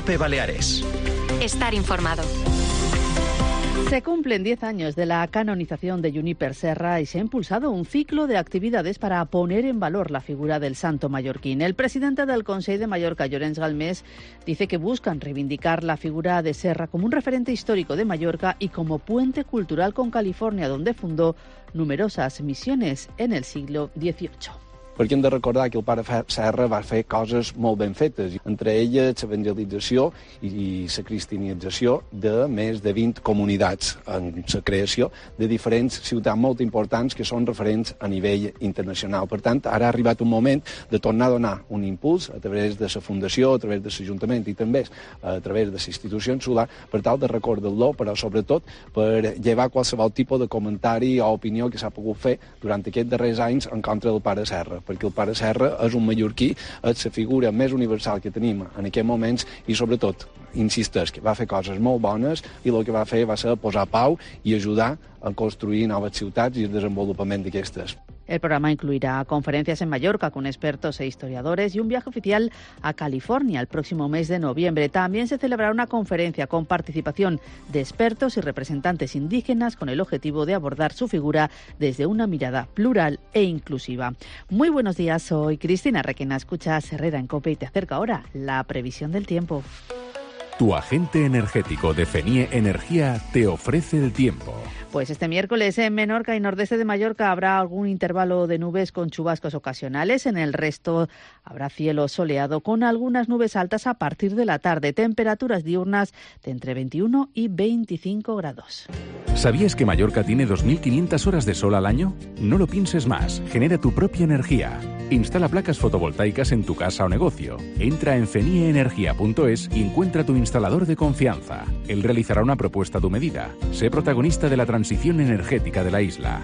COPE Baleares. Estar informado. Se cumplen 10 años de la canonización de Juniper Serra y se ha impulsado un ciclo de actividades para poner en valor la figura del santo mallorquín. El presidente del Consell de Mallorca, Llorenç Galmés, dice que buscan reivindicar la figura de Serra como un referente histórico de Mallorca y como puente cultural con Califòrnia, donde fundó numerosas misiones en el siglo XVIII. Perquè hem de recordar que el pare Serra va fer coses molt ben fetes, entre elles l'evangelització i la cristianització de més de 20 comunitats en la creació de diferents ciutats molt importants que són referents a nivell internacional. Per tant, ara ha arribat un moment de tornar a donar un impuls a través de la Fundació, a través de l'Ajuntament i també a través de la institució insular per tal de recordar-lo, però sobretot per llevar qualsevol tipus de comentari o opinió que s'ha pogut fer durant aquests darrers anys en contra del pare Serra, perquè el pare Serra és un mallorquí, és la figura més universal que tenim en aquests moments i sobretot, insisteix, que va fer coses molt bones i el que va fer va ser posar pau i ajudar a construir noves ciutats i el desenvolupament d'aquestes. El programa incluirá conferencias en Mallorca con expertos e historiadores y un viaje oficial a California el próximo mes de noviembre. También se celebrará una conferencia con participación de expertos y representantes indígenas con el objetivo de abordar su figura desde una mirada plural e inclusiva. Muy buenos días, soy Cristina Requena, escuchas Herrera en COPE y te acerca ahora la previsión del tiempo. Tu agente energético de FENIE Energía te ofrece el tiempo. Pues este miércoles en Menorca y nordeste de Mallorca habrá algún intervalo de nubes con chubascos ocasionales. En el resto habrá cielo soleado con algunas nubes altas a partir de la tarde. Temperaturas diurnas de entre 21 y 25 grados. ¿Sabías que Mallorca tiene 2.500 horas de sol al año? No lo pienses más. Genera tu propia energía. Instala placas fotovoltaicas en tu casa o negocio. Entra en fenieenergia.es y encuentra tu instalador de confianza. Él realizará una propuesta a tu medida. Sé protagonista de la transición energética de la isla.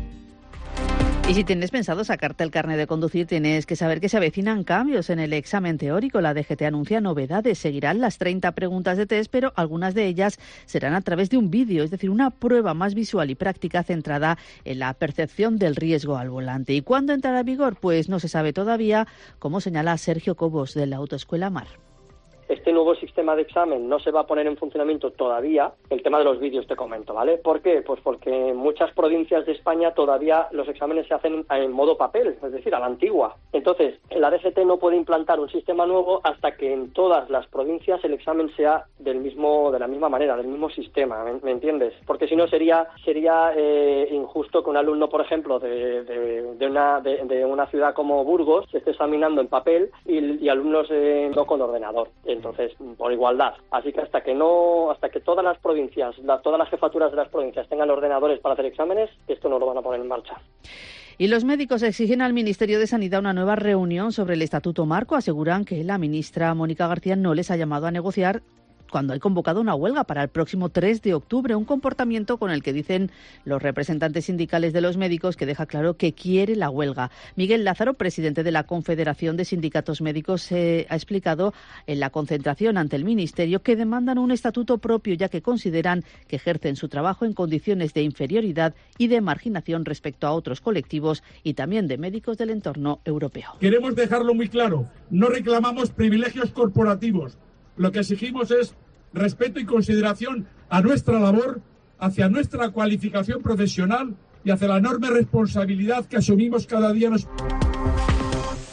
Y si tienes pensado sacarte el carnet de conducir, tienes que saber que se avecinan cambios en el examen teórico. La DGT anuncia novedades. Seguirán las 30 preguntas de test, pero algunas de ellas serán a través de un vídeo, es decir, una prueba más visual y práctica centrada en la percepción del riesgo al volante. ¿Y cuándo entrará en vigor? Pues no se sabe todavía, como señala Sergio Cobos de la Autoescuela Mar. Este nuevo sistema de examen no se va a poner en funcionamiento todavía. El tema de los vídeos te comento, ¿vale? ¿Por qué? Pues porque en muchas provincias de España todavía los exámenes se hacen en modo papel, es decir, a la antigua. Entonces, la DGT no puede implantar un sistema nuevo hasta que en todas las provincias el examen sea de la misma manera, del mismo sistema, ¿me entiendes? Porque si no sería injusto que un alumno, por ejemplo, de una ciudad como Burgos se esté examinando en papel y alumnos no con ordenador. Entonces, por igualdad. Así que hasta que todas las provincias, todas las jefaturas de las provincias tengan ordenadores para hacer exámenes, esto no lo van a poner en marcha. Y los médicos exigen al Ministerio de Sanidad una nueva reunión sobre el Estatuto Marco. Aseguran que la ministra Mónica García no les ha llamado a negociar cuando hay convocado una huelga para el próximo 3 de octubre, un comportamiento con el que dicen los representantes sindicales de los médicos que deja claro que quiere la huelga. Miguel Lázaro, presidente de la Confederación de Sindicatos Médicos, ha explicado en la concentración ante el Ministerio que demandan un estatuto propio, ya que consideran que ejercen su trabajo en condiciones de inferioridad y de marginación respecto a otros colectivos y también de médicos del entorno europeo. Queremos dejarlo muy claro, no reclamamos privilegios corporativos. Lo que exigimos es respeto y consideración a nuestra labor, hacia nuestra cualificación profesional y hacia la enorme responsabilidad que asumimos cada día.